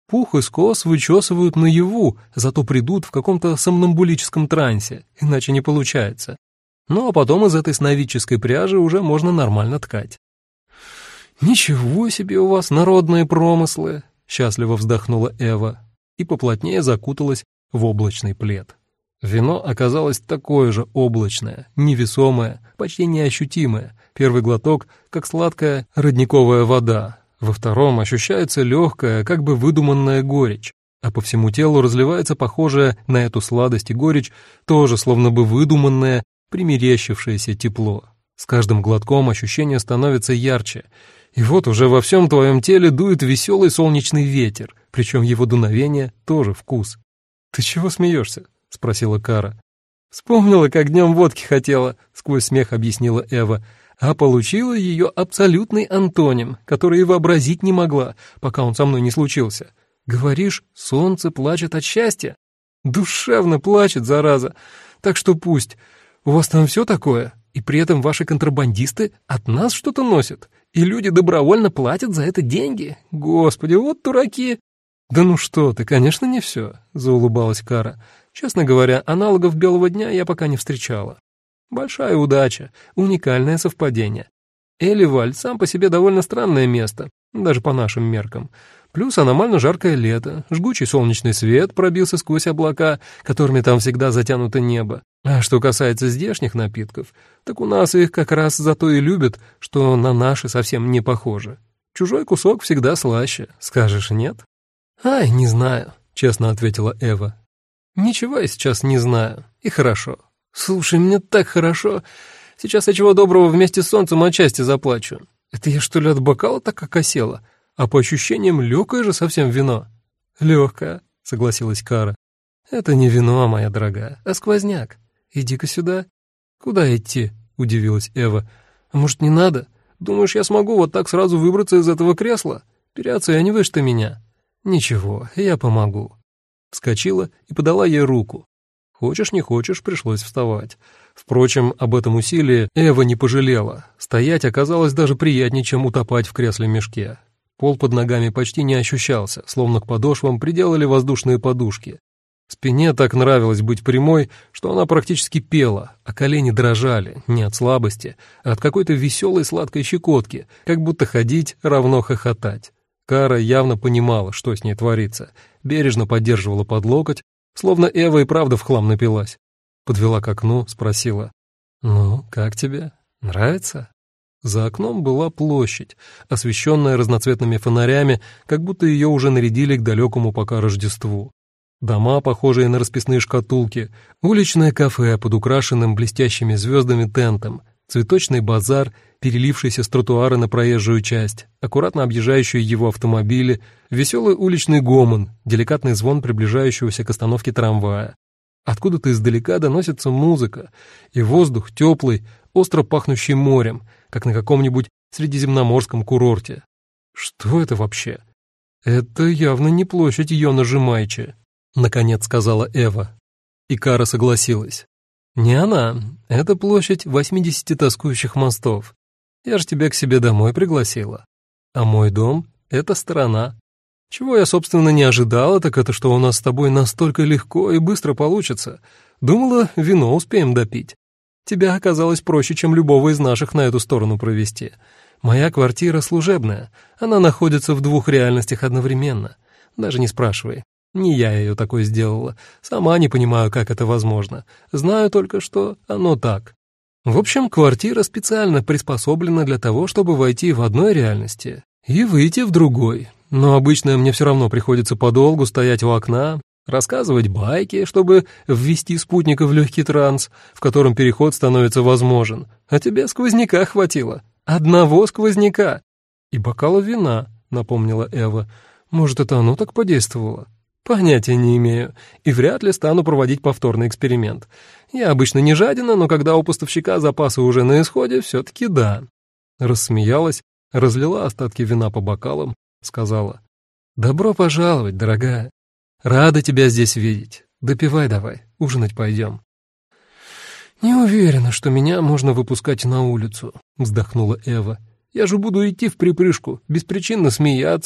Пух и скос вычесывают наяву, зато придут в каком-то сомнамбулическом трансе, иначе не получается. Ну а потом из этой сновидческой пряжи уже можно нормально ткать. «Ничего себе у вас народные промыслы!» — счастливо вздохнула Эва и поплотнее закуталась в облачный плед. Вино оказалось такое же облачное, невесомое, почти неощутимое. Первый глоток, как сладкая родниковая вода. Во втором ощущается легкая, как бы выдуманная горечь, а по всему телу разливается похожее на эту сладость и горечь, тоже словно бы выдуманное, примерещившееся тепло. С каждым глотком ощущение становится ярче, и вот уже во всем твоем теле дует веселый солнечный ветер, причем его дуновение тоже вкус. «Ты чего смеешься?» — спросила Кара. «Вспомнила, как днем водки хотела», — сквозь смех объяснила Эва, а получила ее абсолютный антоним, который и вообразить не могла, пока он со мной не случился. Говоришь, солнце плачет от счастья? Душевно плачет, зараза. Так что пусть. У вас там все такое, и при этом ваши контрабандисты от нас что-то носят, и люди добровольно платят за это деньги. Господи, вот дураки. «Да ну что ты, конечно, не все», — заулыбалась Кара. «Честно говоря, аналогов белого дня я пока не встречала. Большая удача, уникальное совпадение. Эливаль сам по себе довольно странное место, даже по нашим меркам. Плюс аномально жаркое лето, жгучий солнечный свет пробился сквозь облака, которыми там всегда затянуто небо. А что касается здешних напитков, так у нас их как раз зато и любят, что на наши совсем не похожи. Чужой кусок всегда слаще, скажешь нет?» «Ай, не знаю», — честно ответила Эва. «Ничего я сейчас не знаю, и хорошо. Слушай, мне так хорошо. Сейчас я чего доброго вместе с солнцем отчасти заплачу. Это я что ли от бокала так окосела? А по ощущениям легкое же совсем вино». «Легкое», — согласилась Кара. «Это не вино, моя дорогая, а сквозняк. Иди-ка сюда». «Куда идти?» — удивилась Эва. «А может, не надо? Думаешь, я смогу вот так сразу выбраться из этого кресла? Переоцениваешь ты меня». «Ничего, я помогу». Вскочила и подала ей руку. Хочешь, не хочешь, пришлось вставать. Впрочем, об этом усилии Эва не пожалела. Стоять оказалось даже приятнее, чем утопать в кресле-мешке. Пол под ногами почти не ощущался, словно к подошвам приделали воздушные подушки. Спине так нравилось быть прямой, что она практически пела, а колени дрожали, не от слабости, а от какой-то веселой сладкой щекотки, как будто ходить равно хохотать. Кара явно понимала, что с ней творится, бережно поддерживала под локоть, словно Эва и правда в хлам напилась. Подвела к окну, спросила: «Ну, как тебе? Нравится?» За окном была площадь, освещенная разноцветными фонарями, как будто ее уже нарядили к далекому пока Рождеству. Дома, похожие на расписные шкатулки, уличное кафе под украшенным блестящими звездами тентом, цветочный базар, перелившийся с тротуара на проезжую часть, аккуратно объезжающие его автомобили, веселый уличный гомон, деликатный звон приближающегося к остановке трамвая. Откуда-то издалека доносится музыка, и воздух теплый, остро пахнущий морем, как на каком-нибудь средиземноморском курорте. Что это вообще? Это явно не площадь Йона Жемайчи, наконец сказала Эва. И Кара согласилась. Не она, это площадь 80 тоскующих мостов. Я же тебя к себе домой пригласила. А мой дом — это сторона. Чего я, собственно, не ожидала, так это что у нас с тобой настолько легко и быстро получится. Думала, вино успеем допить. Тебя оказалось проще, чем любого из наших на эту сторону провести. Моя квартира служебная, она находится в двух реальностях одновременно. Даже не спрашивай. Не я ее такой сделала. Сама не понимаю, как это возможно. Знаю только, что оно так. В общем, квартира специально приспособлена для того, чтобы войти в одной реальности и выйти в другой. Но обычно мне все равно приходится подолгу стоять у окна, рассказывать байки, чтобы ввести спутника в легкий транс, в котором переход становится возможен. А тебе сквозняка хватило. Одного сквозняка. И бокала вина, напомнила Эва. Может, это оно так подействовало? Понятия не имею, и вряд ли стану проводить повторный эксперимент. Я обычно не жадина, но когда у поставщика запасы уже на исходе, все-таки да. Рассмеялась, разлила остатки вина по бокалам, сказала: «Добро пожаловать, дорогая. Рада тебя здесь видеть. Допивай давай, ужинать пойдем». «Не уверена, что меня можно выпускать на улицу», — вздохнула Эва. «Я же буду идти вприпрыжку, беспричинно смеяться,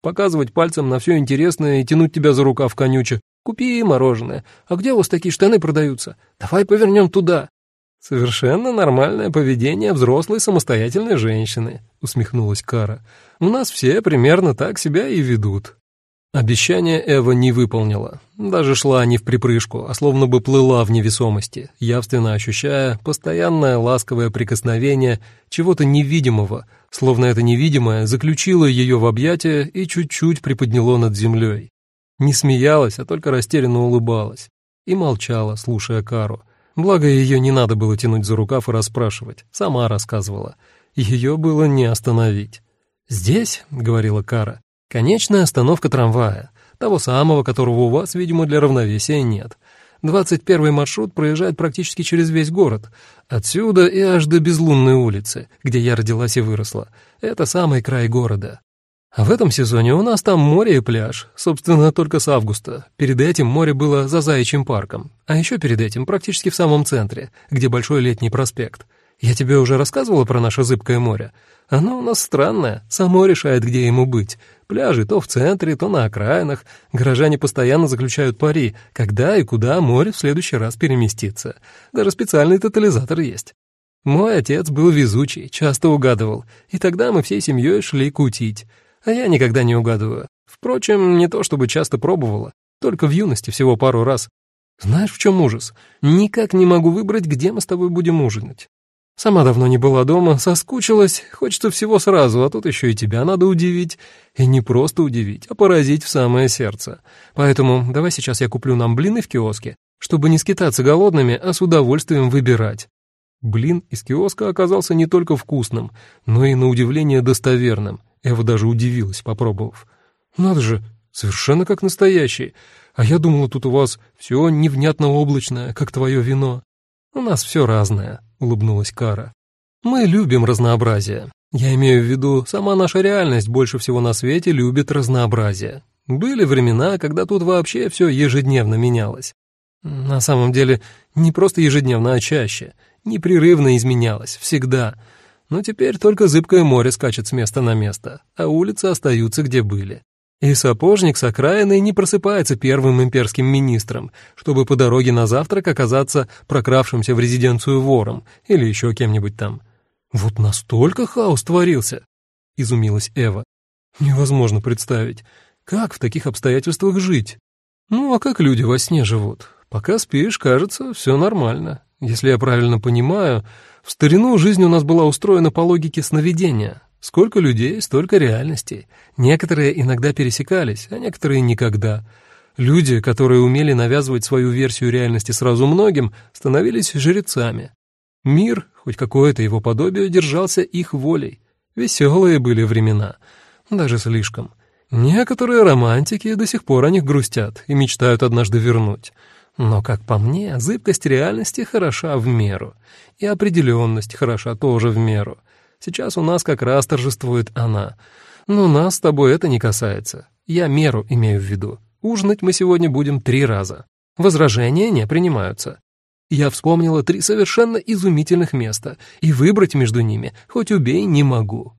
показывать пальцем на все интересное и тянуть тебя за рукав конюче. Купи мороженое. А где у вас такие штаны продаются? Давай повернем туда. Совершенно нормальное поведение взрослой самостоятельной женщины, усмехнулась Кара. У нас все примерно так себя и ведут. Обещание Эва не выполнила. Даже шла не вприпрыжку, а словно бы плыла в невесомости, явственно ощущая постоянное ласковое прикосновение чего-то невидимого, словно это невидимое заключило ее в объятия и чуть-чуть приподняло над землей. Не смеялась, а только растерянно улыбалась. И молчала, слушая Кару. Благо, ее не надо было тянуть за рукав и расспрашивать. Сама рассказывала. Ее было не остановить. «Здесь, — говорила Кара, — конечная остановка трамвая, того самого, которого у вас, видимо, для равновесия нет. 21-й маршрут проезжает практически через весь город. Отсюда и аж до Безлунной улицы, где я родилась и выросла. Это самый край города. А в этом сезоне у нас там море и пляж, собственно, только с августа. Перед этим море было за Заячьим парком, а еще перед этим практически в самом центре, где Большой Летний проспект. Я тебе уже рассказывала про наше зыбкое море? Оно у нас странное, само решает, где ему быть. Пляжи то в центре, то на окраинах. Горожане постоянно заключают пари, когда и куда море в следующий раз переместится. Даже специальный тотализатор есть. Мой отец был везучий, часто угадывал, и тогда мы всей семьей шли кутить. А я никогда не угадываю. Впрочем, не то чтобы часто пробовала, только в юности всего пару раз. Знаешь, в чем ужас? Никак не могу выбрать, где мы с тобой будем ужинать. Сама давно не была дома, соскучилась, хочется всего сразу, а тут еще и тебя надо удивить. И не просто удивить, а поразить в самое сердце. Поэтому давай сейчас я куплю нам блины в киоске, чтобы не скитаться голодными, а с удовольствием выбирать. Блин из киоска оказался не только вкусным, но и на удивление достоверным. Эва даже удивилась, попробовав. «Надо же, совершенно как настоящий. А я думала, тут у вас все невнятно-облачное, как твое вино». «У нас все разное», — улыбнулась Кара. «Мы любим разнообразие. Я имею в виду, сама наша реальность больше всего на свете любит разнообразие. Были времена, когда тут вообще все ежедневно менялось. На самом деле, не просто ежедневно, а чаще. Непрерывно изменялось, всегда. Но теперь только зыбкое море скачет с места на место, а улицы остаются, где были. И сапожник с окраины не просыпается первым имперским министром, чтобы по дороге на завтрак оказаться прокравшимся в резиденцию вором или еще кем-нибудь там. Вот настолько хаос творился, изумилась Эва. Невозможно представить, как в таких обстоятельствах жить. Ну, а как люди во сне живут? Пока спишь, кажется, все нормально. Если я правильно понимаю, в старину жизнь у нас была устроена по логике сновидения. Сколько людей, столько реальностей. Некоторые иногда пересекались, а некоторые никогда. Люди, которые умели навязывать свою версию реальности сразу многим, становились жрецами. Мир, хоть какое-то его подобие, держался их волей. Веселые были времена, даже слишком. Некоторые романтики до сих пор о них грустят и мечтают однажды вернуть. Но, как по мне, зыбкость реальности хороша в меру, и определенность хороша тоже в меру. Сейчас у нас как раз торжествует она. Но нас с тобой это не касается. Я меру имею в виду. Ужинать мы сегодня будем 3 раза. Возражения не принимаются. Я вспомнила 3 совершенно изумительных места, и выбрать между ними, хоть убей, не могу.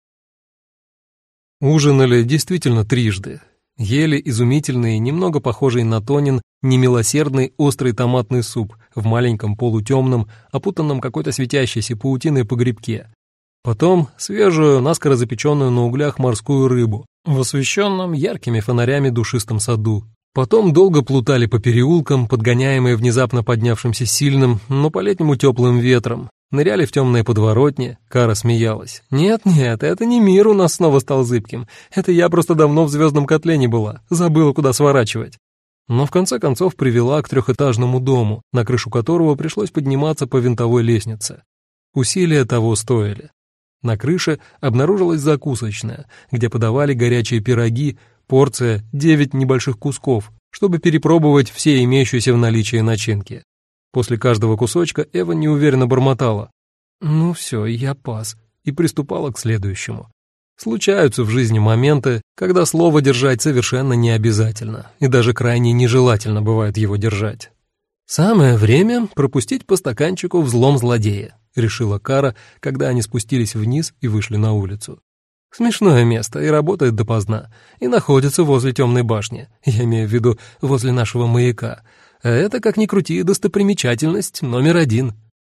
Ужинали действительно трижды. Ели изумительный, немного похожий на тонин, немилосердный острый томатный суп в маленьком полутемном, опутанном какой-то светящейся паутиной погребке. Потом свежую, наскоро запеченную на углях морскую рыбу в освещенном яркими фонарями душистом саду. Потом долго плутали по переулкам, подгоняемые внезапно поднявшимся сильным, но по-летнему теплым ветром. Ныряли в темные подворотни, Кара смеялась. «Нет, это не мир у нас снова стал зыбким. Это я просто давно в звездном котле не была, забыла, куда сворачивать». Но в конце концов привела к 3-этажному дому, на крышу которого пришлось подниматься по винтовой лестнице. Усилия того стоили. На крыше обнаружилась закусочная, где подавали горячие пироги, порция 9 небольших кусков, чтобы перепробовать все имеющиеся в наличии начинки. После каждого кусочка Эва неуверенно бормотала. «Ну все, я пас», и приступала к следующему. Случаются в жизни моменты, когда слово держать совершенно не обязательно, и даже крайне нежелательно бывает его держать. «Самое время пропустить по стаканчику взлом злодея», — решила Кара, когда они спустились вниз и вышли на улицу. Смешное место и работает допоздна, и находится возле темной башни, я имею в виду возле нашего маяка. А это, как ни крути, достопримечательность номер 1.